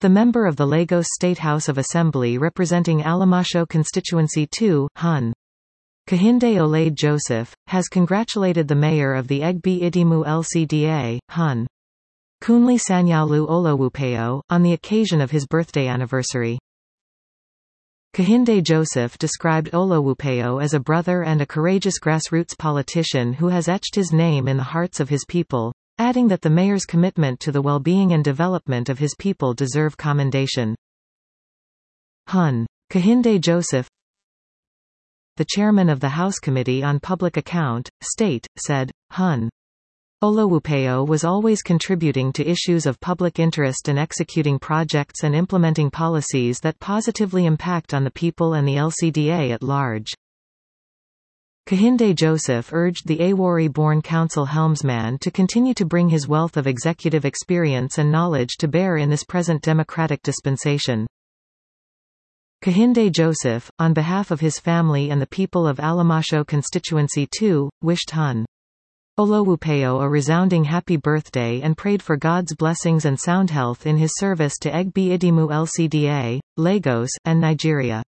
the member of the Lagos State House of Assembly representing Alamasho Constituency 2, Hun. Kehinde Olaide Joseph, has congratulated the mayor of the Egbe Idimu LCDA, Hun. Kunle Sanyaolu Olowupeyo, on the occasion of his birthday anniversary. Kehinde Joseph described Olowupeyo as a brother and a courageous grassroots politician who has etched his name in the hearts of his people, adding that the mayor's commitment to the well-being and development of his people deserve commendation. Hun. Kehinde Joseph, the chairman of the House Committee on Public Account, State, said, Hun. Olowupeyo was always contributing to issues of public interest and executing projects and implementing policies that positively impact on the people and the LCDA at large. Kehinde Joseph urged the Awori-born council helmsman to continue to bring his wealth of executive experience and knowledge to bear in this present democratic dispensation. Kehinde Joseph, on behalf of his family and the people of Alamasho Constituency 2, wished Hun. Olowupeyo a resounding happy birthday and prayed for God's blessings and sound health in his service to Egbe Idimu LCDA, Lagos, and Nigeria.